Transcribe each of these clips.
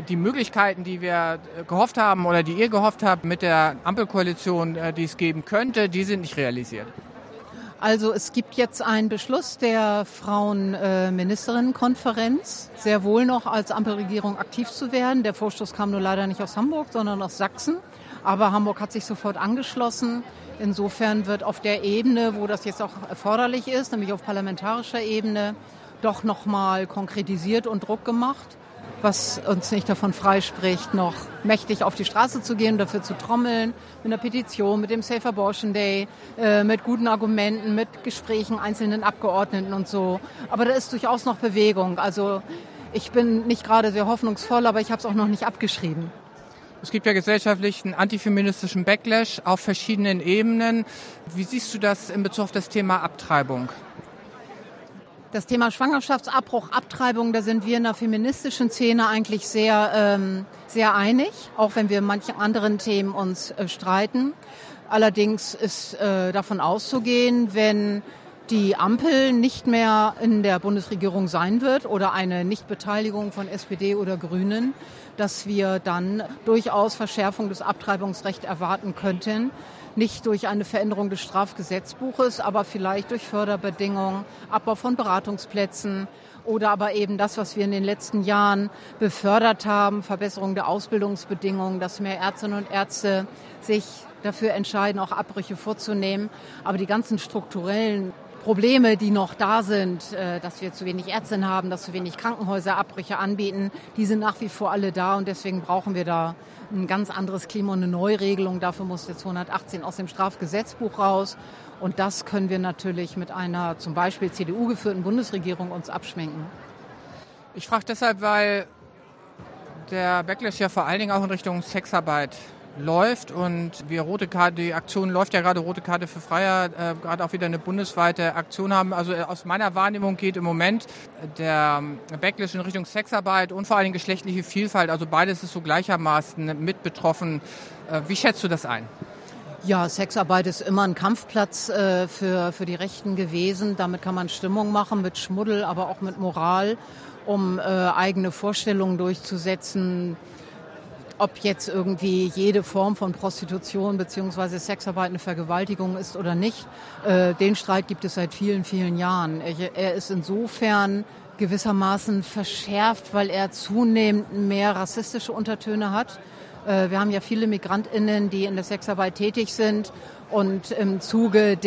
die Möglichkeiten, die wir gehofft haben oder die ihr gehofft habt mit der Ampelkoalition, die es geben könnte, die sind nicht realisiert? Also es gibt jetzt einen Beschluss der Frauenministerinnenkonferenz, sehr wohl noch als Ampelregierung aktiv zu werden. Der Vorstoß kam nur leider nicht aus Hamburg, sondern aus Sachsen. Aber Hamburg hat sich sofort angeschlossen. Insofern wird auf der Ebene, wo das jetzt auch erforderlich ist, nämlich auf parlamentarischer Ebene, doch nochmal konkretisiert und Druck gemacht, was uns nicht davon freispricht, noch mächtig auf die Straße zu gehen, dafür zu trommeln, mit einer Petition, mit dem Safe Abortion Day, mit guten Argumenten, mit Gesprächen einzelnen Abgeordneten und so. Aber da ist durchaus noch Bewegung. Also ich bin nicht gerade sehr hoffnungsvoll, aber ich habe es auch noch nicht abgeschrieben. Es gibt ja gesellschaftlich einen antifeministischen Backlash auf verschiedenen Ebenen. Wie siehst du das in Bezug auf das Thema Abtreibung? Das Thema Schwangerschaftsabbruch, Abtreibung, da sind wir in der feministischen Szene eigentlich sehr einig, auch wenn wir in manchen anderen Themen uns streiten. Allerdings ist davon auszugehen, wenn die Ampel nicht mehr in der Bundesregierung sein wird oder eine Nichtbeteiligung von SPD oder Grünen, dass wir dann durchaus Verschärfung des Abtreibungsrechts erwarten könnten. Nicht durch eine Veränderung des Strafgesetzbuches, aber vielleicht durch Förderbedingungen, Abbau von Beratungsplätzen oder aber eben das, was wir in den letzten Jahren befördert haben, Verbesserung der Ausbildungsbedingungen, dass mehr Ärztinnen und Ärzte sich dafür entscheiden, auch Abbrüche vorzunehmen. Aber die ganzen strukturellen Probleme, die noch da sind, dass wir zu wenig Ärztinnen haben, dass zu wenig Krankenhäuser Abbrüche anbieten, die sind nach wie vor alle da und deswegen brauchen wir da ein ganz anderes Klima und eine Neuregelung. Dafür muss der 218 aus dem Strafgesetzbuch raus und das können wir natürlich mit einer zum Beispiel CDU-geführten Bundesregierung uns abschminken. Ich frage deshalb, weil der Backlash ja vor allen Dingen auch in Richtung Sexarbeit läuft und die Aktion läuft ja gerade, Rote Karte für Freiheit, gerade auch wieder eine bundesweite Aktion haben. Also aus meiner Wahrnehmung geht im Moment der Backlash in Richtung Sexarbeit und vor allen Dingen geschlechtliche Vielfalt, also beides ist so gleichermaßen mit betroffen. Wie schätzt du das ein? Ja, Sexarbeit ist immer ein Kampfplatz für die Rechten gewesen. Damit kann man Stimmung machen, mit Schmuddel, aber auch mit Moral, um eigene Vorstellungen durchzusetzen. Ob jetzt irgendwie jede Form von Prostitution bzw. Sexarbeit eine Vergewaltigung ist oder nicht, den Streit gibt es seit vielen, vielen Jahren. Er ist insofern gewissermaßen verschärft, weil er zunehmend mehr rassistische Untertöne hat. Wir haben ja viele MigrantInnen, die in der Sexarbeit tätig sind und im Zuge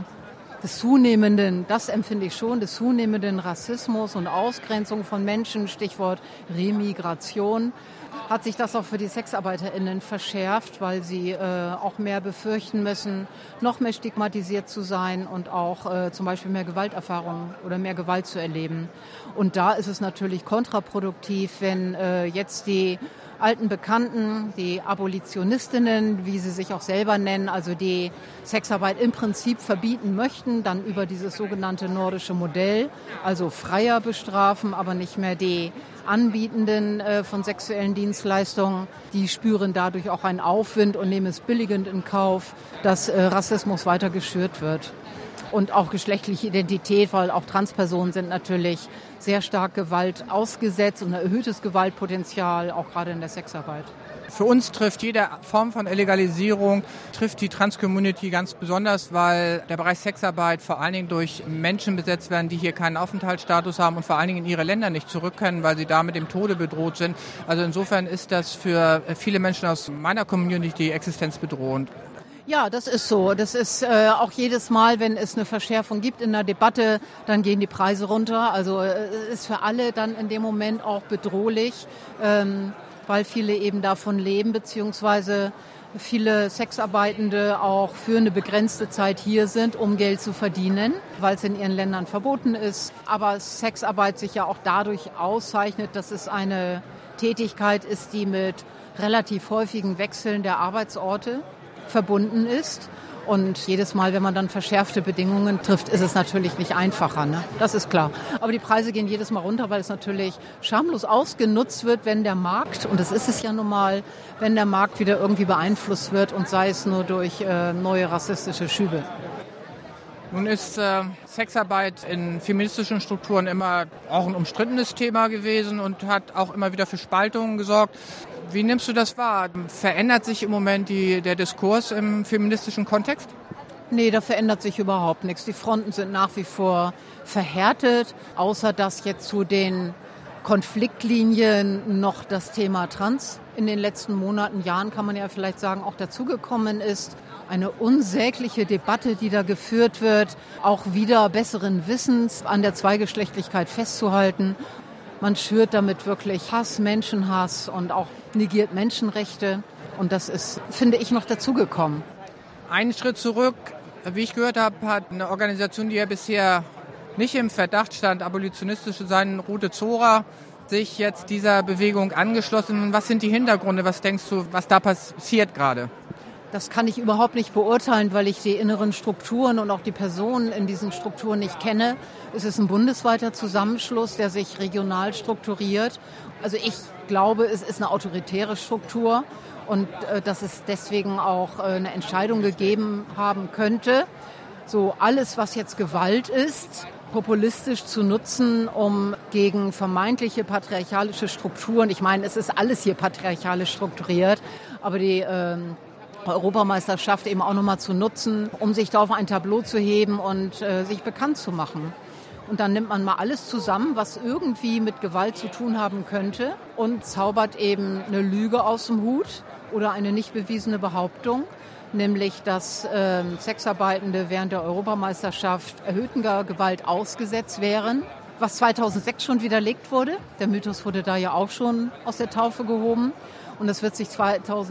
des zunehmenden, das empfinde ich schon, des zunehmenden Rassismus und Ausgrenzung von Menschen, Stichwort Remigration, hat sich das auch für die SexarbeiterInnen verschärft, weil sie auch mehr befürchten müssen, noch mehr stigmatisiert zu sein und auch zum Beispiel mehr Gewalterfahrungen oder mehr Gewalt zu erleben. Und da ist es natürlich kontraproduktiv, wenn jetzt die alten Bekannten, die Abolitionistinnen, wie sie sich auch selber nennen, also die Sexarbeit im Prinzip verbieten möchten, dann über dieses sogenannte nordische Modell, also freier bestrafen, aber nicht mehr die Anbietenden von sexuellen Dienstleistungen, die spüren dadurch auch einen Aufwind und nehmen es billigend in Kauf, dass Rassismus weiter geschürt wird. Und auch geschlechtliche Identität, weil auch Transpersonen sind natürlich sehr stark Gewalt ausgesetzt und ein erhöhtes Gewaltpotenzial, auch gerade in der Sexarbeit. Für uns trifft jede Form von Illegalisierung, trifft die Trans-Community ganz besonders, weil der Bereich Sexarbeit vor allen Dingen durch Menschen besetzt werden, die hier keinen Aufenthaltsstatus haben und vor allen Dingen in ihre Länder nicht zurück können, weil sie da mit dem Tode bedroht sind. Also insofern ist das für viele Menschen aus meiner Community existenzbedrohend. Ja, das ist so. Das ist auch jedes Mal, wenn es eine Verschärfung gibt in der Debatte, dann gehen die Preise runter. Also ist für alle dann in dem Moment auch bedrohlich, weil viele eben davon leben, beziehungsweise viele Sexarbeitende auch für eine begrenzte Zeit hier sind, um Geld zu verdienen, weil es in ihren Ländern verboten ist. Aber Sexarbeit sich ja auch dadurch auszeichnet, dass es eine Tätigkeit ist, die mit relativ häufigen Wechseln der Arbeitsorte verbunden ist. Und jedes Mal, wenn man dann verschärfte Bedingungen trifft, ist es natürlich nicht einfacher, ne? Das ist klar. Aber die Preise gehen jedes Mal runter, weil es natürlich schamlos ausgenutzt wird, wenn der Markt, und das ist es ja nun mal, wenn der Markt wieder irgendwie beeinflusst wird und sei es nur durch neue rassistische Schübe. Nun ist Sexarbeit in feministischen Strukturen immer auch ein umstrittenes Thema gewesen und hat auch immer wieder für Spaltungen gesorgt. Wie nimmst du das wahr? Verändert sich im Moment der Diskurs im feministischen Kontext? Nee, da verändert sich überhaupt nichts. Die Fronten sind nach wie vor verhärtet, außer dass jetzt zu den Konfliktlinien noch das Thema Trans in den letzten Monaten, Jahren, kann man ja vielleicht sagen, auch dazugekommen ist. Eine unsägliche Debatte, die da geführt wird, auch wieder besseren Wissens an der Zweigeschlechtlichkeit festzuhalten. Man schürt damit wirklich Hass, Menschenhass und auch negiert Menschenrechte. Und das ist, finde ich, noch dazugekommen. Einen Schritt zurück, wie ich gehört habe, hat eine Organisation, die ja bisher nicht im Verdacht stand, abolitionistisch zu sein, Ruth Zora, sich jetzt dieser Bewegung angeschlossen. Was sind die Hintergründe? Was denkst du, was da passiert gerade? Das kann ich überhaupt nicht beurteilen, weil ich die inneren Strukturen und auch die Personen in diesen Strukturen nicht kenne. Es ist ein bundesweiter Zusammenschluss, der sich regional strukturiert. Also ich glaube, es ist eine autoritäre Struktur und dass es deswegen auch eine Entscheidung gegeben haben könnte, so alles, was jetzt Gewalt ist, populistisch zu nutzen, um gegen vermeintliche patriarchalische Strukturen, ich meine, es ist alles hier patriarchalisch strukturiert, aber die Europameisterschaft eben auch nochmal zu nutzen, um sich da auf ein Tableau zu heben und sich bekannt zu machen. Und dann nimmt man mal alles zusammen, was irgendwie mit Gewalt zu tun haben könnte und zaubert eben eine Lüge aus dem Hut oder eine nicht bewiesene Behauptung, nämlich dass Sexarbeitende während der Europameisterschaft erhöhter Gewalt ausgesetzt wären, was 2006 schon widerlegt wurde. Der Mythos wurde da ja auch schon aus der Taufe gehoben. Und das wird sich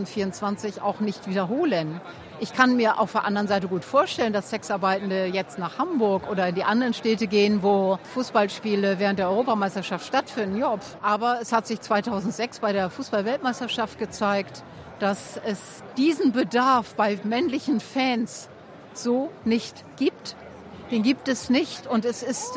2024 auch nicht wiederholen. Ich kann mir auf der anderen Seite gut vorstellen, dass Sexarbeitende jetzt nach Hamburg oder in die anderen Städte gehen, wo Fußballspiele während der Europameisterschaft stattfinden. Ja, aber es hat sich 2006 bei der Fußball-Weltmeisterschaft gezeigt, dass es diesen Bedarf bei männlichen Fans so nicht gibt. Den gibt es nicht. Und es ist,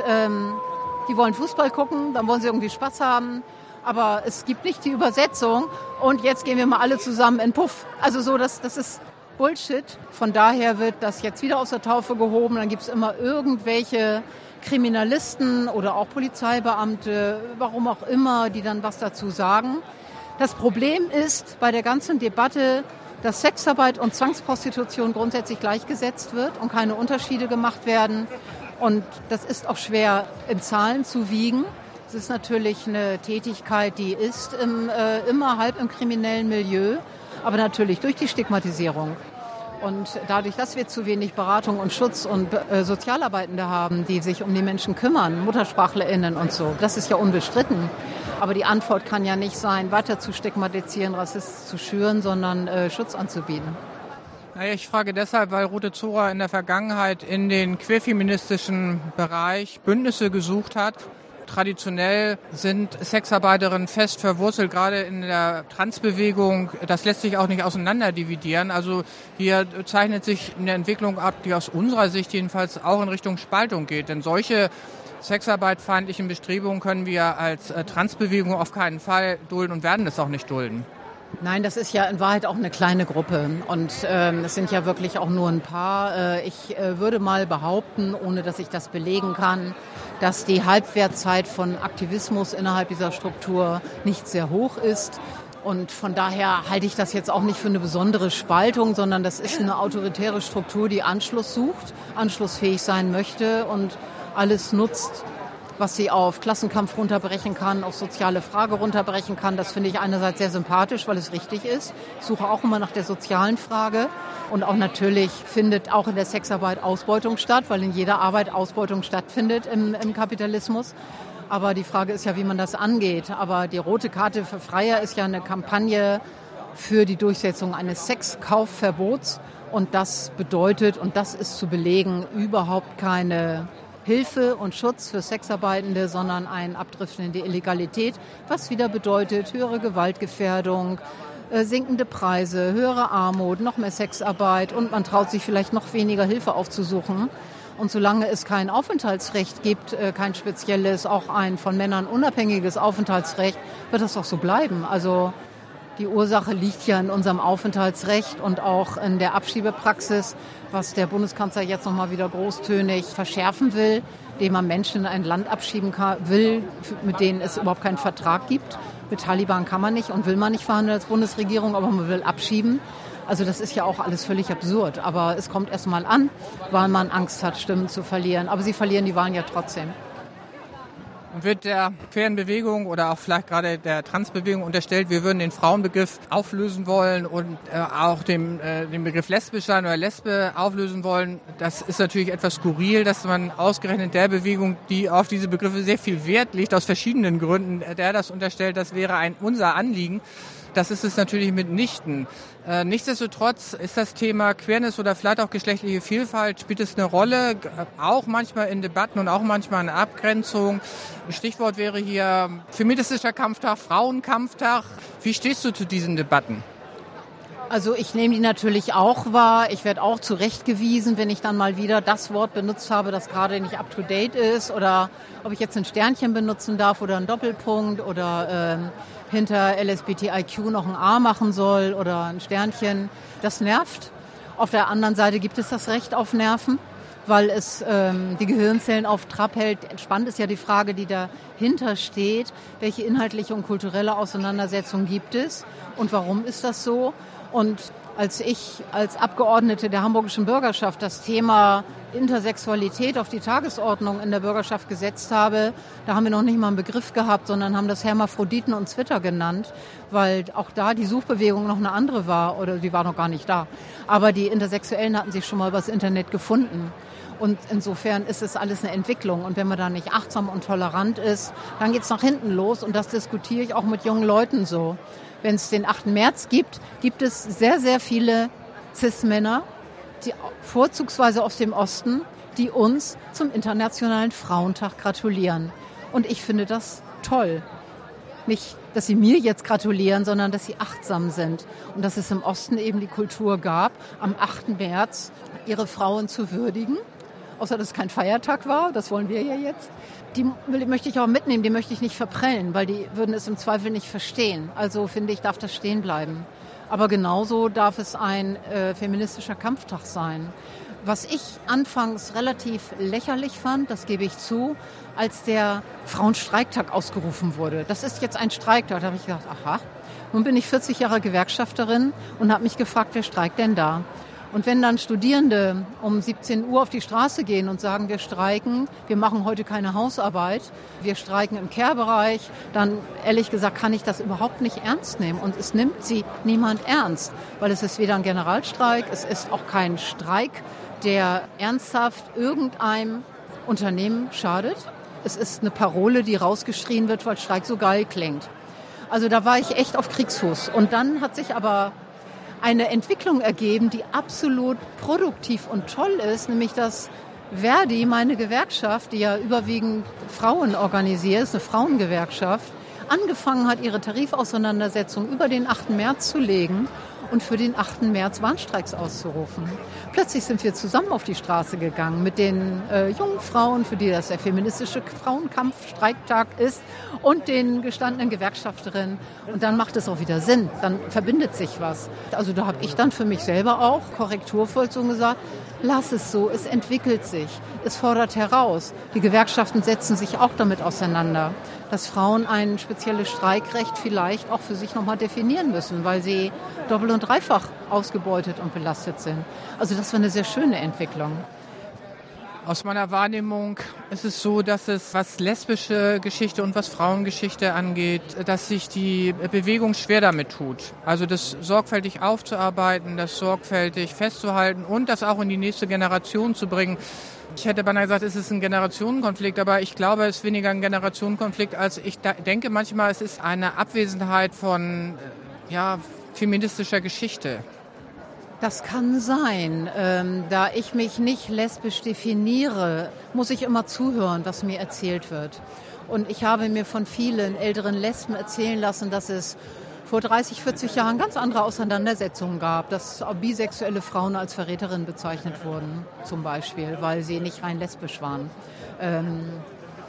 die wollen Fußball gucken, dann wollen sie irgendwie Spaß haben. Aber es gibt nicht die Übersetzung und jetzt gehen wir mal alle zusammen in Puff. Also so, das ist Bullshit. Von daher wird das jetzt wieder aus der Taufe gehoben. Dann gibt es immer irgendwelche Kriminalisten oder auch Polizeibeamte, warum auch immer, die dann was dazu sagen. Das Problem ist bei der ganzen Debatte, dass Sexarbeit und Zwangsprostitution grundsätzlich gleichgesetzt wird und keine Unterschiede gemacht werden. Und das ist auch schwer in Zahlen zu wiegen. Es ist natürlich eine Tätigkeit, die ist immer halb im kriminellen Milieu, aber natürlich durch die Stigmatisierung. Und dadurch, dass wir zu wenig Beratung und Schutz und Sozialarbeitende haben, die sich um die Menschen kümmern, MuttersprachlerInnen und so, das ist ja unbestritten. Aber die Antwort kann ja nicht sein, weiter zu stigmatisieren, Rassismus zu schüren, sondern Schutz anzubieten. Naja, ich frage deshalb, weil Ruth Zora in der Vergangenheit in den queerfeministischen Bereich Bündnisse gesucht hat. Traditionell sind Sexarbeiterinnen fest verwurzelt, gerade in der Transbewegung. Das lässt sich auch nicht auseinander dividieren. Also hier zeichnet sich eine Entwicklung ab, die aus unserer Sicht jedenfalls auch in Richtung Spaltung geht. Denn solche sexarbeitfeindlichen Bestrebungen können wir als Transbewegung auf keinen Fall dulden und werden das auch nicht dulden. Nein, das ist ja in Wahrheit auch eine kleine Gruppe und es sind ja wirklich auch nur ein paar. Ich würde mal behaupten, ohne dass ich das belegen kann, dass die Halbwertzeit von Aktivismus innerhalb dieser Struktur nicht sehr hoch ist. Und von daher halte ich das jetzt auch nicht für eine besondere Spaltung, sondern das ist eine autoritäre Struktur, die Anschluss sucht, anschlussfähig sein möchte und alles nutzt, was sie auf Klassenkampf runterbrechen kann, auf soziale Frage runterbrechen kann. Das finde ich einerseits sehr sympathisch, weil es richtig ist. Ich suche auch immer nach der sozialen Frage. Und auch natürlich findet auch in der Sexarbeit Ausbeutung statt, weil in jeder Arbeit Ausbeutung stattfindet im Kapitalismus. Aber die Frage ist ja, wie man das angeht. Aber die Rote Karte für Freier ist ja eine Kampagne für die Durchsetzung eines Sexkaufverbots. Und das bedeutet, und das ist zu belegen, überhaupt keine Hilfe und Schutz für Sexarbeitende, sondern ein Abdriften in die Illegalität, was wieder bedeutet höhere Gewaltgefährdung, sinkende Preise, höhere Armut, noch mehr Sexarbeit und man traut sich vielleicht noch weniger Hilfe aufzusuchen. Und solange es kein Aufenthaltsrecht gibt, kein spezielles, auch ein von Männern unabhängiges Aufenthaltsrecht, wird das doch so bleiben. Also Die Ursache liegt ja in unserem Aufenthaltsrecht und auch in der Abschiebepraxis, was der Bundeskanzler jetzt nochmal wieder großtönig verschärfen will, indem man Menschen in ein Land abschieben will, mit denen es überhaupt keinen Vertrag gibt. Mit Taliban kann man nicht und will man nicht verhandeln als Bundesregierung, aber man will abschieben. Also das ist ja auch alles völlig absurd. Aber es kommt erst mal an, weil man Angst hat, Stimmen zu verlieren. Aber sie verlieren die Wahlen ja trotzdem. Und wird der queeren Bewegung oder auch vielleicht gerade der Transbewegung unterstellt, wir würden den Frauenbegriff auflösen wollen und auch den Begriff lesbisch sein oder Lesbe auflösen wollen. Das ist natürlich etwas skurril, dass man ausgerechnet der Bewegung, die auf diese Begriffe sehr viel Wert legt, aus verschiedenen Gründen, der das unterstellt, das wäre unser Anliegen. Das ist es natürlich mitnichten. Nichtsdestotrotz ist das Thema Queerness oder vielleicht auch geschlechtliche Vielfalt, spielt es eine Rolle, auch manchmal in Debatten und auch manchmal in Abgrenzung. Stichwort wäre hier feministischer Kampftag, Frauenkampftag. Wie stehst du zu diesen Debatten? Also ich nehme die natürlich auch wahr. Ich werde auch zurechtgewiesen, wenn ich dann mal wieder das Wort benutzt habe, das gerade nicht up-to-date ist. Oder ob ich jetzt ein Sternchen benutzen darf oder einen Doppelpunkt oder hinter LSBTIQ noch ein A machen soll oder ein Sternchen. Das nervt. Auf der anderen Seite gibt es das Recht auf Nerven, weil es die Gehirnzellen auf Trab hält. Spannend ist ja die Frage, die dahinter steht. Welche inhaltliche und kulturelle Auseinandersetzung gibt es und warum ist das so? Und als ich als Abgeordnete der hamburgischen Bürgerschaft das Thema Intersexualität auf die Tagesordnung in der Bürgerschaft gesetzt habe, da haben wir noch nicht mal einen Begriff gehabt, sondern haben das Hermaphroditen und Zwitter genannt, weil auch da die Suchbewegung noch eine andere war, oder die war noch gar nicht da. Aber die Intersexuellen hatten sich schon mal übers Internet gefunden. Und insofern ist es alles eine Entwicklung. Und wenn man da nicht achtsam und tolerant ist, dann geht's nach hinten los. Und das diskutiere ich auch mit jungen Leuten so. Wenn es den 8. März gibt, gibt es sehr, sehr viele Cis-Männer, die vorzugsweise aus dem Osten, die uns zum Internationalen Frauentag gratulieren. Und ich finde das toll. Nicht, dass sie mir jetzt gratulieren, sondern dass sie achtsam sind. Und dass es im Osten eben die Kultur gab, am 8. März ihre Frauen zu würdigen. Außer dass es kein Feiertag war, das wollen wir ja jetzt. Die möchte ich auch mitnehmen, die möchte ich nicht verprellen, weil die würden es im Zweifel nicht verstehen. Also finde ich, darf das stehen bleiben. Aber genauso darf es ein feministischer Kampftag sein. Was ich anfangs relativ lächerlich fand, das gebe ich zu, als der Frauenstreiktag ausgerufen wurde. Das ist jetzt ein Streiktag. Da habe ich gedacht, aha, nun bin ich 40 Jahre Gewerkschafterin und habe mich gefragt, wer streikt denn da? Und wenn dann Studierende um 17 Uhr auf die Straße gehen und sagen, wir streiken, wir machen heute keine Hausarbeit, wir streiken im Care-Bereich, dann ehrlich gesagt kann ich das überhaupt nicht ernst nehmen. Und es nimmt sie niemand ernst, weil es ist weder ein Generalstreik, es ist auch kein Streik, der ernsthaft irgendeinem Unternehmen schadet. Es ist eine Parole, die rausgeschrien wird, weil Streik so geil klingt. Also da war ich echt auf Kriegsfuß. Und dann hat sich aber eine Entwicklung ergeben, die absolut produktiv und toll ist, nämlich dass Verdi, meine Gewerkschaft, die ja überwiegend Frauen organisiert, ist eine Frauengewerkschaft, angefangen hat, ihre Tarifauseinandersetzung über den 8. März zu legen und für den 8. März Warnstreiks auszurufen. Plötzlich sind wir zusammen auf die Straße gegangen mit den jungen Frauen, für die das der feministische Frauenkampfstreiktag ist, und den gestandenen Gewerkschafterinnen. Und dann macht es auch wieder Sinn, dann verbindet sich was. Also da habe ich dann für mich selber auch korrekturvollzogen gesagt, lass es so, es entwickelt sich, es fordert heraus. Die Gewerkschaften setzen sich auch damit auseinander, dass Frauen ein spezielles Streikrecht vielleicht auch für sich nochmal definieren müssen, weil sie doppelt und dreifach ausgebeutet und belastet sind. Also das war eine sehr schöne Entwicklung. Aus meiner Wahrnehmung ist es so, dass es, was lesbische Geschichte und was Frauengeschichte angeht, dass sich die Bewegung schwer damit tut. Also das sorgfältig aufzuarbeiten, das sorgfältig festzuhalten und das auch in die nächste Generation zu bringen. Ich hätte beinahe gesagt, es ist ein Generationenkonflikt, aber ich glaube, es ist weniger ein Generationenkonflikt, als ich denke manchmal, es ist eine Abwesenheit von feministischer Geschichte. Das kann sein. Da ich mich nicht lesbisch definiere, muss ich immer zuhören, was mir erzählt wird. Und ich habe mir von vielen älteren Lesben erzählen lassen, dass es vor 30, 40 Jahren ganz andere Auseinandersetzungen gab, dass bisexuelle Frauen als Verräterinnen bezeichnet wurden, zum Beispiel, weil sie nicht rein lesbisch waren.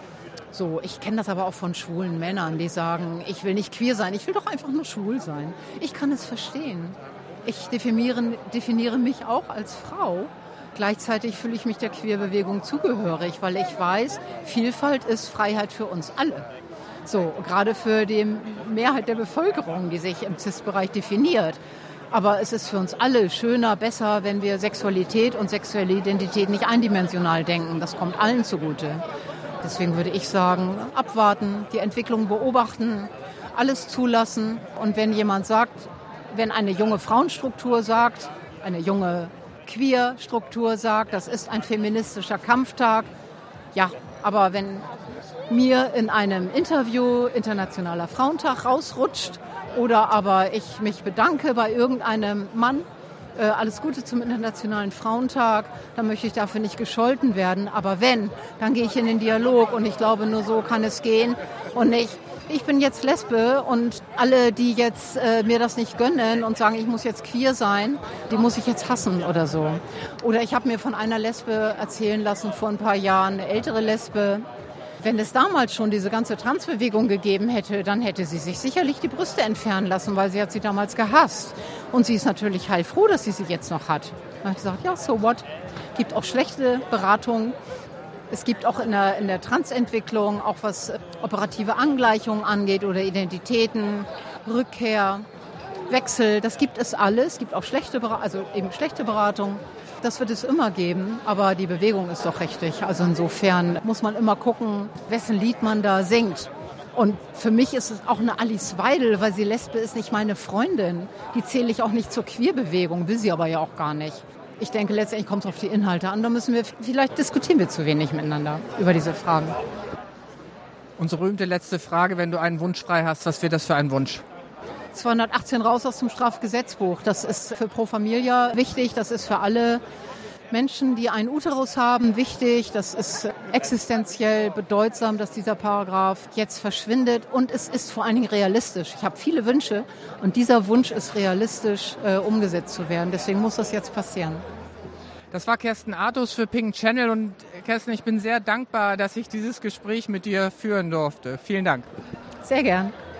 So, ich kenne das aber auch von schwulen Männern, die sagen, ich will nicht queer sein, ich will doch einfach nur schwul sein. Ich kann es verstehen. Ich definiere mich auch als Frau. Gleichzeitig fühle ich mich der Queerbewegung zugehörig, weil ich weiß, Vielfalt ist Freiheit für uns alle. So, gerade für die Mehrheit der Bevölkerung, die sich im CIS-Bereich definiert. Aber es ist für uns alle schöner, besser, wenn wir Sexualität und sexuelle Identität nicht eindimensional denken. Das kommt allen zugute. Deswegen würde ich sagen, abwarten, die Entwicklung beobachten, alles zulassen. Und wenn jemand sagt, wenn eine junge Frauenstruktur sagt, eine junge Queer-Struktur sagt, das ist ein feministischer Kampftag, ja, aber wenn mir in einem Interview Internationaler Frauentag rausrutscht oder aber ich mich bedanke bei irgendeinem Mann, alles Gute zum Internationalen Frauentag, dann möchte ich dafür nicht gescholten werden. Aber wenn, dann gehe ich in den Dialog und ich glaube, nur so kann es gehen und nicht, ich bin jetzt Lesbe und alle, die jetzt mir das nicht gönnen und sagen, ich muss jetzt queer sein, die muss ich jetzt hassen oder so. Oder ich habe mir von einer Lesbe erzählen lassen vor ein paar Jahren, eine ältere Lesbe, wenn es damals schon diese ganze Transbewegung gegeben hätte, dann hätte sie sich sicherlich die Brüste entfernen lassen, weil sie hat sie damals gehasst. Und sie ist natürlich heilfroh, dass sie jetzt noch hat. Dann habe ich gesagt, ja, so what? Es gibt auch schlechte Beratung. Es gibt auch in der Transentwicklung, auch was operative Angleichungen angeht oder Identitäten, Rückkehr, Wechsel, das gibt es alles. Es gibt auch schlechte Beratung. Das wird es immer geben, aber die Bewegung ist doch richtig. Also insofern muss man immer gucken, wessen Lied man da singt. Und für mich ist es auch eine Alice Weidel, weil sie Lesbe ist, nicht meine Freundin. Die zähle ich auch nicht zur Queerbewegung, will sie aber ja auch gar nicht. Ich denke, letztendlich kommt es auf die Inhalte an. Da vielleicht diskutieren wir zu wenig miteinander über diese Fragen. Unsere berühmte letzte Frage, wenn du einen Wunsch frei hast, was wäre das für ein Wunsch? 218 raus aus dem Strafgesetzbuch. Das ist für Pro Familia wichtig. Das ist für alle Menschen, die einen Uterus haben, wichtig. Das ist existenziell bedeutsam, dass dieser Paragraph jetzt verschwindet. Und es ist vor allen Dingen realistisch. Ich habe viele Wünsche und dieser Wunsch ist realistisch umgesetzt zu werden. Deswegen muss das jetzt passieren. Das war Kerstin Artus für Pink Channel. Und Kerstin, ich bin sehr dankbar, dass ich dieses Gespräch mit dir führen durfte. Vielen Dank. Sehr gern.